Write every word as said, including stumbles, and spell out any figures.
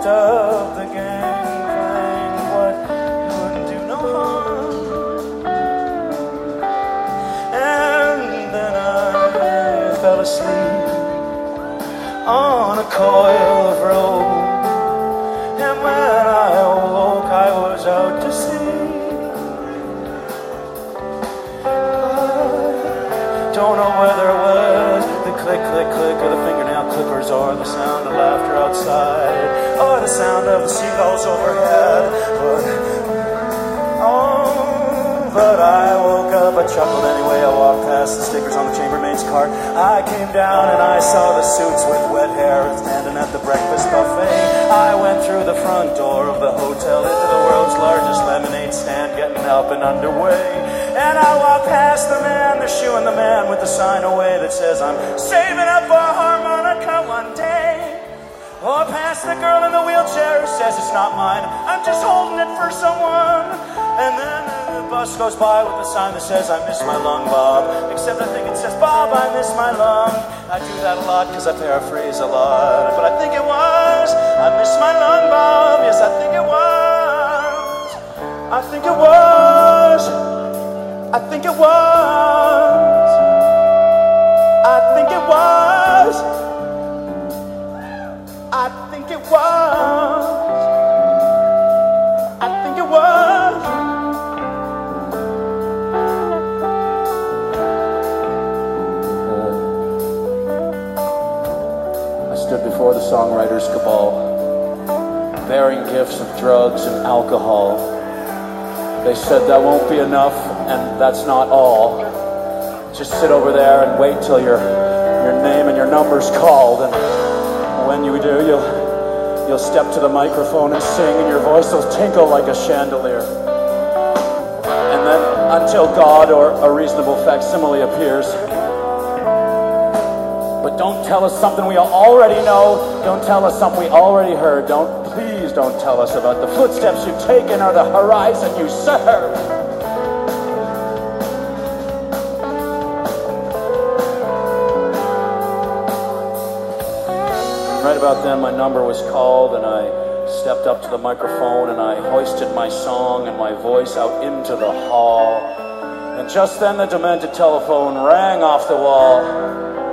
up the gangplank, but it wouldn't do no harm. And then I fell asleep on a coil of rope, and when I awoke I was out to sea. I don't know whether it was the click, click, click of the fingernail clippers, or the sound of laughter outside, or the sound of the seagulls overhead, but oh, but I woke up, I chuckled anyway. I walked past the stickers on the chambermaid's cart. I came down and I saw the suits with wet hair standing at the breakfast buffet. I went through the front door of the hotel into the world's largest lemonade stand, getting up and underway. And I walked past the man, the shoe, and the man with the sign away that says, I'm saving up a harmonica one day. Or past the girl in the wheelchair who says it's not mine, I'm just holding it for someone. And then the bus goes by with a sign that says, I miss my lung, Bob. Except I think it says, Bob, I miss my lung. I do that a lot because I paraphrase a lot, but I think it was, I miss my lung, Bob. Yes, I think it was. I think it was. I think it was. I think it was. I think it was. I think it was. I stood before the songwriters' cabal, bearing gifts of drugs and alcohol. They said that won't be enough, and that's not all. Just sit over there and wait till your your name and your number's called, and when you do, you'll you'll step to the microphone and sing, and your voice will tinkle like a chandelier. And then until God or a reasonable facsimile appears. But don't tell us something we already know. Don't tell us something we already heard. Don't, please don't tell us about the footsteps you've taken or the horizon you serve. Right about then, my number was called, and I stepped up to the microphone, and I hoisted my song and my voice out into the hall. And just then, the demented telephone rang off the wall.